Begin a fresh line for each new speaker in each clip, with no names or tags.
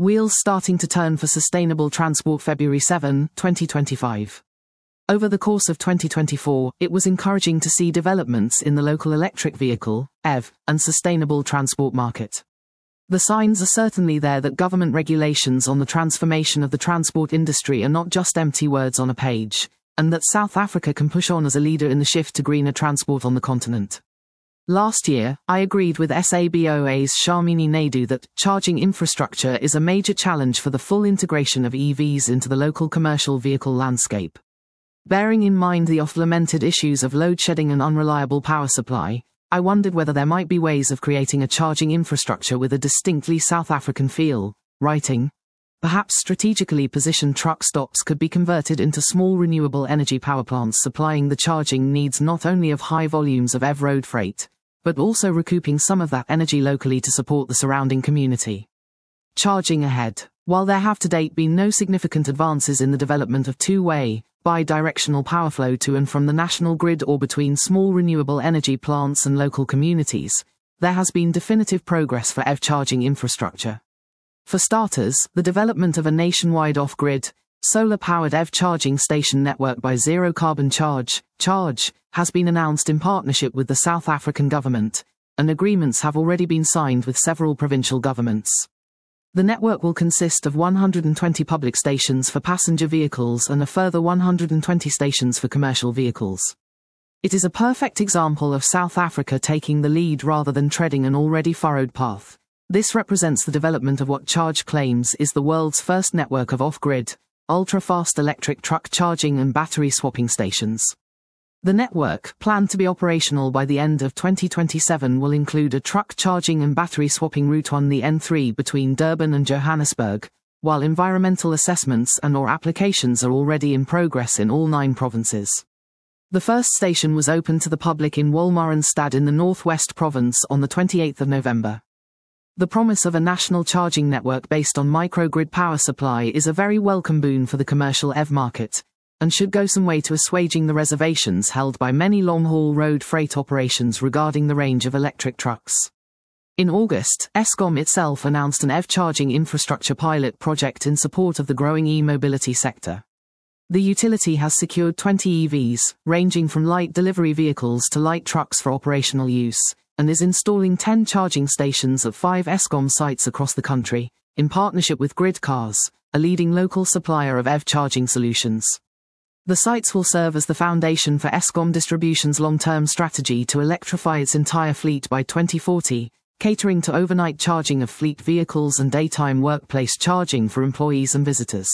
Wheels starting to turn for sustainable transport. February 7, 2025. Over the course of 2024, it was encouraging to see developments in the local electric vehicle, EV, and sustainable transport market. The signs are certainly there that government regulations on the transformation of the transport industry are not just empty words on a page, and that South Africa can push on as a leader in the shift to greener transport on the continent. Last year, I agreed with SABOA's Shamini Naidu that charging infrastructure is a major challenge for the full integration of EVs into the local commercial vehicle landscape. Bearing in mind the oft-lamented issues of load shedding and unreliable power supply, I wondered whether there might be ways of creating a charging infrastructure with a distinctly South African feel, writing, perhaps strategically positioned truck stops could be converted into small renewable energy power plants supplying the charging needs not only of high volumes of EV road freight, but also recouping some of that energy locally to support the surrounding community. Charging ahead. While there have to date been no significant advances in the development of two-way, bi-directional power flow to and from the national grid or between small renewable energy plants and local communities, there has been definitive progress for EV charging infrastructure. For starters, the development of a nationwide off-grid, solar-powered EV charging station network by Zero Carbon Charge has been announced in partnership with the South African government, and agreements have already been signed with several provincial governments. The network will consist of 120 public stations for passenger vehicles and a further 120 stations for commercial vehicles. It is a perfect example of South Africa taking the lead rather than treading an already furrowed path. This represents the development of what Charge claims is the world's first network of off-grid, ultra-fast electric truck charging and battery swapping stations. The network, planned to be operational by the end of 2027, will include a truck charging and battery swapping route on the N3 between Durban and Johannesburg, while environmental assessments and/or applications are already in progress in all 9 provinces. The first station was opened to the public in Wolmaranstad in the Northwest Province on the 28th of November. The promise of a national charging network based on microgrid power supply is a very welcome boon for the commercial EV market, and should go some way to assuaging the reservations held by many long-haul road freight operations regarding the range of electric trucks. In August, Eskom itself announced an EV charging infrastructure pilot project in support of the growing e-mobility sector. The utility has secured 20 EVs, ranging from light delivery vehicles to light trucks for operational use, and is installing 10 charging stations at 5 Eskom sites across the country, in partnership with GridCars, a leading local supplier of EV charging solutions. The sites will serve as the foundation for Eskom Distribution's long-term strategy to electrify its entire fleet by 2040, catering to overnight charging of fleet vehicles and daytime workplace charging for employees and visitors.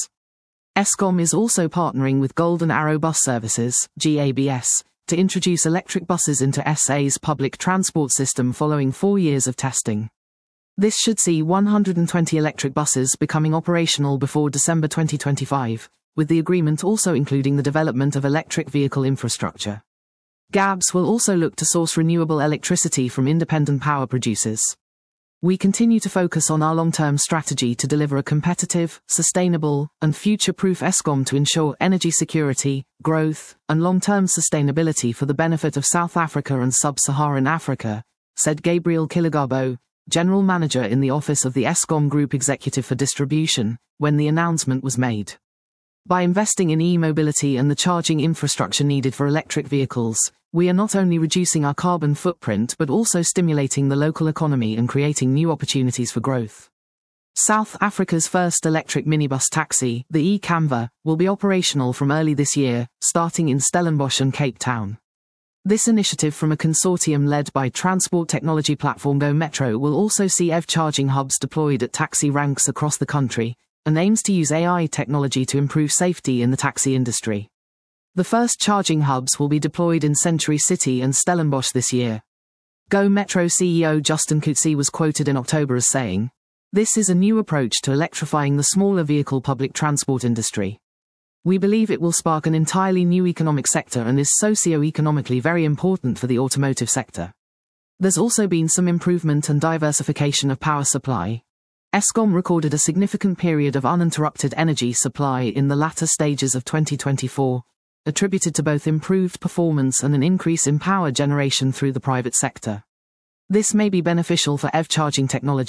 Eskom is also partnering with Golden Arrow Bus Services, GABS, to introduce electric buses into SA's public transport system following 4 years of testing. This should see 120 electric buses becoming operational before December 2025. With the agreement also including the development of electric vehicle infrastructure. GABS will also look to source renewable electricity from independent power producers. We continue to focus on our long-term strategy to deliver a competitive, sustainable, and future-proof Eskom to ensure energy security, growth, and long-term sustainability for the benefit of South Africa and Sub-Saharan Africa, said Gabriel Kilagabo, General Manager in the Office of the Eskom Group Executive for Distribution, when the announcement was made. By investing in e-mobility and the charging infrastructure needed for electric vehicles, we are not only reducing our carbon footprint but also stimulating the local economy and creating new opportunities for growth. South Africa's first electric minibus taxi, the e-Canva, will be operational from early this year, starting in Stellenbosch and Cape Town. This initiative from a consortium led by transport technology platform Go Metro will also see EV charging hubs deployed at taxi ranks across the country, and aims to use AI technology to improve safety in the taxi industry. The first charging hubs will be deployed in Century City and Stellenbosch this year. Go Metro CEO Justin Coetzee was quoted in October as saying, "This is a new approach to electrifying the smaller vehicle public transport industry. We believe it will spark an entirely new economic sector and is socio-economically very important for the automotive sector." There's also been some improvement and diversification of power supply. Eskom recorded a significant period of uninterrupted energy supply in the latter stages of 2024, attributed to both improved performance and an increase in power generation through the private sector. This may be beneficial for EV charging technology,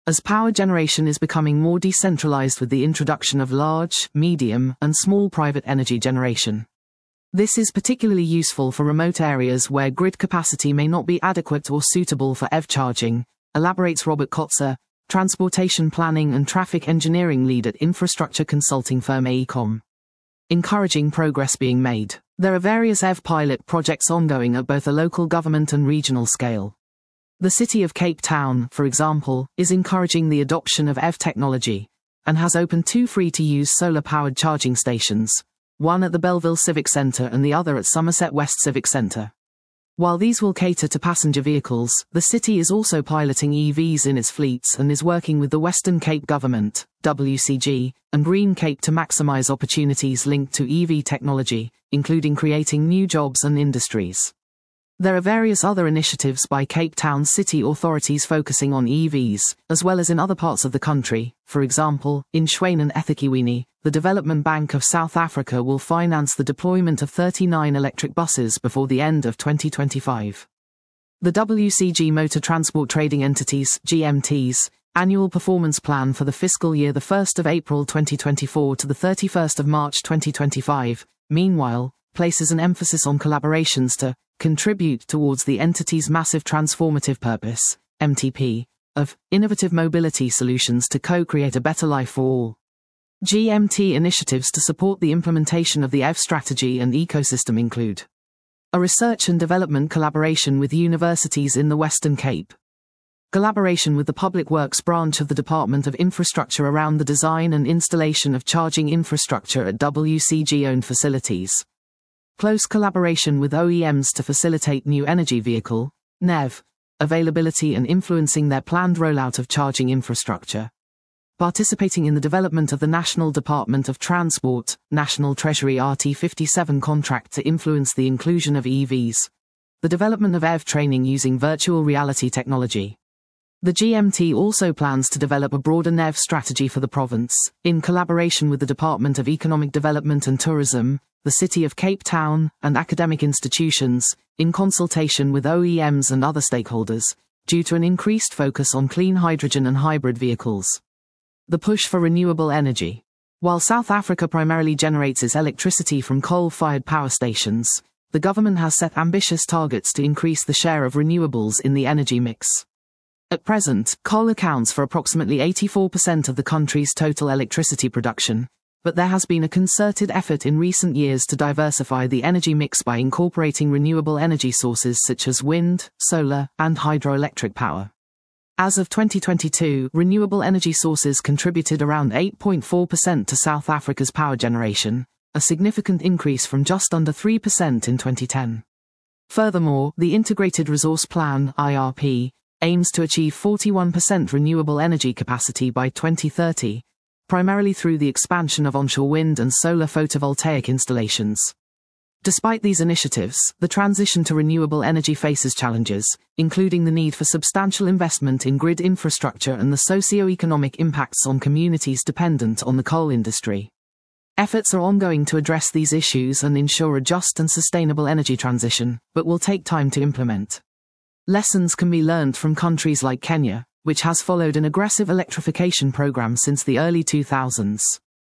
as power generation is becoming more decentralized with the introduction of large, medium, and small private energy generation. This is particularly useful for remote areas where grid capacity may not be adequate or suitable for EV charging, elaborates Robert Kotzer, transportation planning and traffic engineering lead at infrastructure consulting firm AECOM. Encouraging progress being made. There are various EV pilot projects ongoing at both a local government and regional scale. The City of Cape Town, for example, is encouraging the adoption of EV technology, and has opened 2 free-to-use solar-powered charging stations, one at the Belleville Civic Centre and the other at Somerset West Civic Centre. While these will cater to passenger vehicles, the city is also piloting EVs in its fleets and is working with the Western Cape Government, WCG, and Green Cape to maximise opportunities linked to EV technology, including creating new jobs and industries. There are various other initiatives by Cape Town city authorities focusing on EVs, as well as in other parts of the country. For example, in Shwayne and eThekwini, the Development Bank of South Africa will finance the deployment of 39 electric buses before the end of 2025. The WCG Motor Transport Trading Entities (GMTs) annual performance plan for the fiscal year the 1st of April 2024 to the 31st of March 2025, meanwhile, places an emphasis on collaborations to contribute towards the entity's massive transformative purpose, MTP, of innovative mobility solutions to co-create a better life for all. GMT initiatives to support the implementation of the EV strategy and ecosystem include a research and development collaboration with universities in the Western Cape, collaboration with the Public Works branch of the Department of Infrastructure around the design and installation of charging infrastructure at WCG-owned facilities, close collaboration with OEMs to facilitate new energy vehicle, NEV, availability and influencing their planned rollout of charging infrastructure, participating in the development of the National Department of Transport, National Treasury RT57 contract to influence the inclusion of EVs, the development of EV training using virtual reality technology. The GMT also plans to develop a broader NEV strategy for the province, in collaboration with the Department of Economic Development and Tourism, the City of Cape Town, and academic institutions, in consultation with OEMs and other stakeholders, due to an increased focus on clean hydrogen and hybrid vehicles. The push for renewable energy. While South Africa primarily generates its electricity from coal-fired power stations, the government has set ambitious targets to increase the share of renewables in the energy mix. At present, coal accounts for approximately 84% of the country's total electricity production, but there has been a concerted effort in recent years to diversify the energy mix by incorporating renewable energy sources such as wind, solar, and hydroelectric power. As of 2022, renewable energy sources contributed around 8.4% to South Africa's power generation, a significant increase from just under 3% in 2010. Furthermore, the Integrated Resource Plan (IRP) aims to achieve 41% renewable energy capacity by 2030, primarily through the expansion of onshore wind and solar photovoltaic installations. Despite these initiatives, the transition to renewable energy faces challenges, including the need for substantial investment in grid infrastructure and the socio-economic impacts on communities dependent on the coal industry. Efforts are ongoing to address these issues and ensure a just and sustainable energy transition, but will take time to implement. Lessons can be learned from countries like Kenya, which has followed an aggressive electrification program since the early 2000s.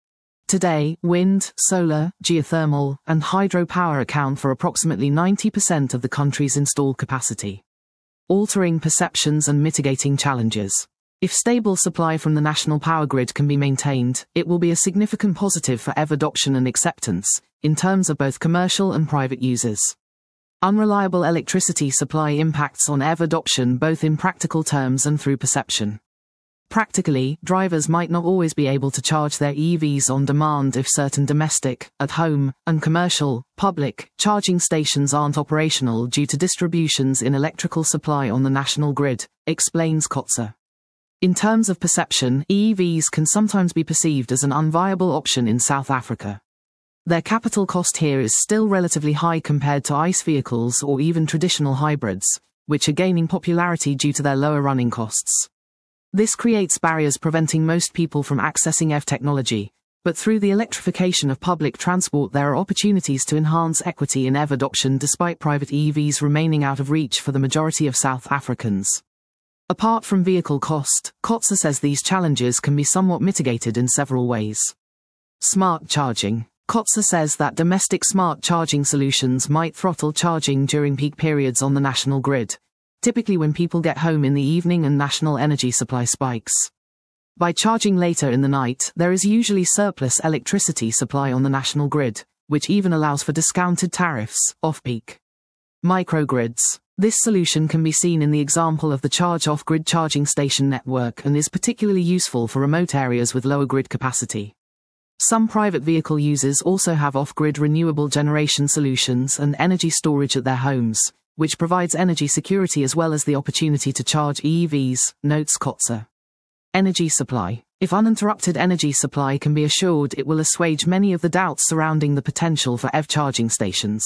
Today, wind, solar, geothermal, and hydropower account for approximately 90% of the country's installed capacity. Altering perceptions and mitigating challenges. If stable supply from the national power grid can be maintained, it will be a significant positive for EV adoption and acceptance, in terms of both commercial and private users. Unreliable electricity supply impacts on EV adoption both in practical terms and through perception. Practically, drivers might not always be able to charge their EVs on demand if certain domestic, at-home, and commercial, public, charging stations aren't operational due to distributions in electrical supply on the national grid, explains Kotzer. In terms of perception, EVs can sometimes be perceived as an unviable option in South Africa. Their capital cost here is still relatively high compared to ICE vehicles or even traditional hybrids, which are gaining popularity due to their lower running costs. This creates barriers preventing most people from accessing EV technology, but through the electrification of public transport there are opportunities to enhance equity in EV adoption despite private EVs remaining out of reach for the majority of South Africans. Apart from vehicle cost, Kotze says these challenges can be somewhat mitigated in several ways. Smart charging. Kotze says that domestic smart charging solutions might throttle charging during peak periods on the national grid, typically when people get home in the evening and national energy supply spikes. By charging later in the night, there is usually surplus electricity supply on the national grid, which even allows for discounted tariffs, off-peak. Microgrids. This solution can be seen in the example of the Charge off-grid charging station network and is particularly useful for remote areas with lower grid capacity. Some private vehicle users also have off-grid renewable generation solutions and energy storage at their homes, which provides energy security as well as the opportunity to charge EVs, notes Kotze. Energy supply. If uninterrupted energy supply can be assured, it will assuage many of the doubts surrounding the potential for EV charging stations.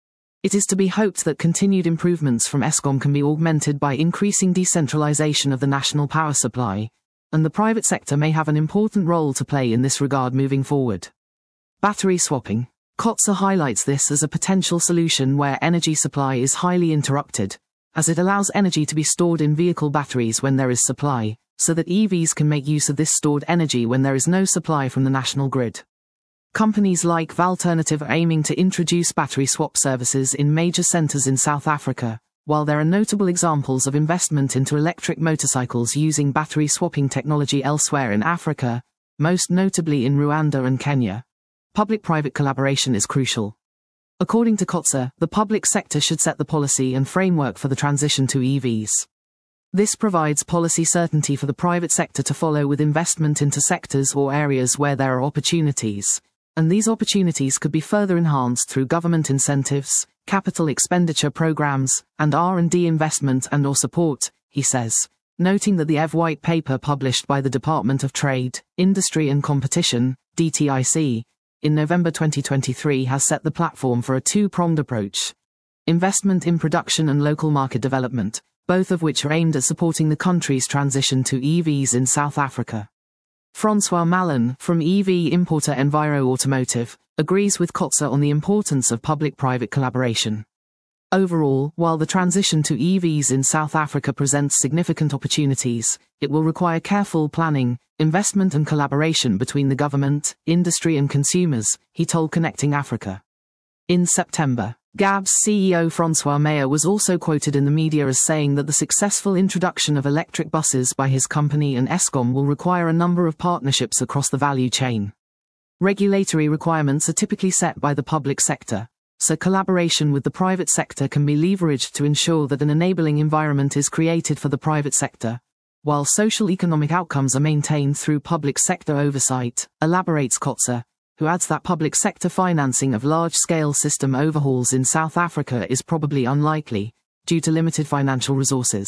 It is to be hoped that continued improvements from Eskom can be augmented by increasing decentralization of the national power supply, and the private sector may have an important role to play in this regard moving forward. Battery swapping. Kotze highlights this as a potential solution where energy supply is highly interrupted, as it allows energy to be stored in vehicle batteries when there is supply, so that EVs can make use of this stored energy when there is no supply from the national grid. Companies like Valternative are aiming to introduce battery swap services in major centers in South Africa, while there are notable examples of investment into electric motorcycles using battery swapping technology elsewhere in Africa, most notably in Rwanda and Kenya. Public-private collaboration is crucial. According to Kotze, the public sector should set the policy and framework for the transition to EVs. This provides policy certainty for the private sector to follow with investment into sectors or areas where there are opportunities, and these opportunities could be further enhanced through government incentives, capital expenditure programs, and R&D investment and/or support, he says, noting that the EV White Paper published by the Department of Trade, Industry and Competition, DTIC, in November 2023 has set the platform for a two-pronged approach. Investment in production and local market development, both of which are aimed at supporting the country's transition to EVs in South Africa. Francois Mallon, from EV importer Enviro Automotive, agrees with Kotze on the importance of public-private collaboration. Overall, while the transition to EVs in South Africa presents significant opportunities, it will require careful planning, investment and collaboration between the government, industry and consumers, he told Connecting Africa. In September, GAB's CEO Francois Meyer was also quoted in the media as saying that the successful introduction of electric buses by his company and Eskom will require a number of partnerships across the value chain. Regulatory requirements are typically set by the public sector, so collaboration with the private sector can be leveraged to ensure that an enabling environment is created for the private sector, while social economic outcomes are maintained through public sector oversight, elaborates Kotze, who adds that public sector financing of large-scale system overhauls in South Africa is probably unlikely, due to limited financial resources.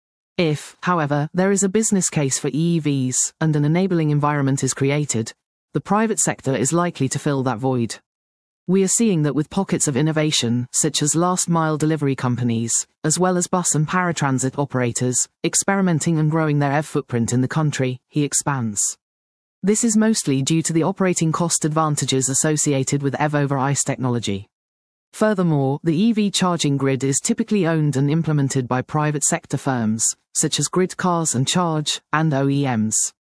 If, however, there is a business case for EVs and an enabling environment is created, the private sector is likely to fill that void. We are seeing that with pockets of innovation, such as last-mile delivery companies, as well as bus and paratransit operators, experimenting and growing their EV footprint in the country, he expands. This is mostly due to the operating cost advantages associated with EV over ICE technology. Furthermore, the EV charging grid is typically owned and implemented by private sector firms, such as Grid Cars and Charge, and OEMs.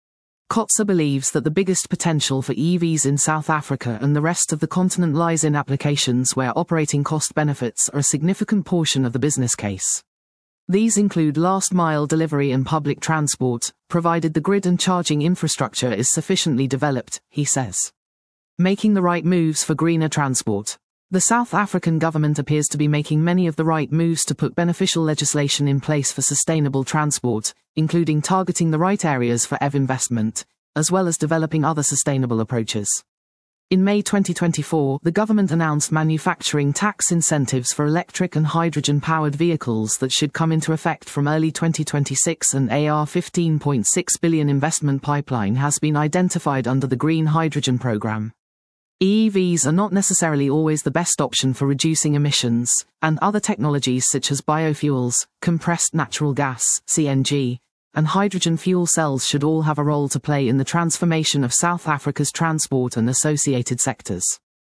Kotze believes that the biggest potential for EVs in South Africa and the rest of the continent lies in applications where operating cost benefits are a significant portion of the business case. These include last-mile delivery and public transport, provided the grid and charging infrastructure is sufficiently developed, he says. Making the right moves for greener transport. The South African government appears to be making many of the right moves to put beneficial legislation in place for sustainable transport, including targeting the right areas for EV investment, as well as developing other sustainable approaches. In May 2024, the government announced manufacturing tax incentives for electric and hydrogen-powered vehicles that should come into effect from early 2026. An AR 15.6 billion investment pipeline has been identified under the Green Hydrogen Programme. EVs are not necessarily always the best option for reducing emissions, and other technologies such as biofuels, compressed natural gas, CNG, and hydrogen fuel cells should all have a role to play in the transformation of South Africa's transport and associated sectors.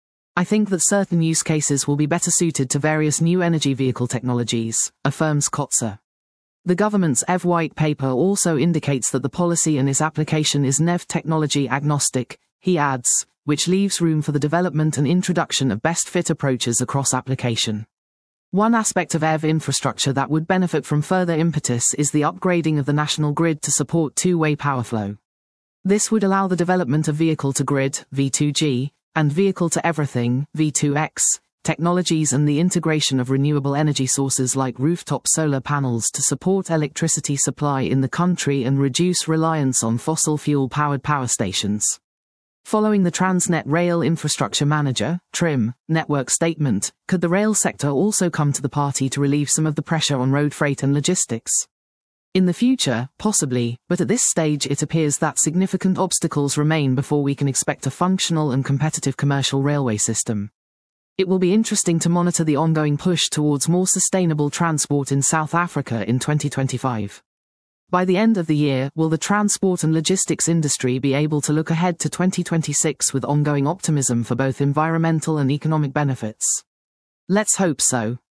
I think that certain use cases will be better suited to various new energy vehicle technologies, affirms Kotze. The government's EV white paper also indicates that the policy and its application is NEV technology agnostic, he adds, which leaves room for the development and introduction of best fit approaches across application. One aspect of EV infrastructure that would benefit from further impetus is the upgrading of the national grid to support two-way power flow. This would allow the development of vehicle-to-grid (V2G) and vehicle-to-everything (V2X) technologies and the integration of renewable energy sources like rooftop solar panels to support electricity supply in the country and reduce reliance on fossil fuel-powered power stations. Following the Transnet Rail Infrastructure Manager (TRIM) network statement, could the rail sector also come to the party to relieve some of the pressure on road freight and logistics? In the future, possibly, but at this stage it appears that significant obstacles remain before we can expect a functional and competitive commercial railway system. It will be interesting to monitor the ongoing push towards more sustainable transport in South Africa in 2025. By the end of the year, will the transport and logistics industry be able to look ahead to 2026 with ongoing optimism for both environmental and economic benefits? Let's hope so.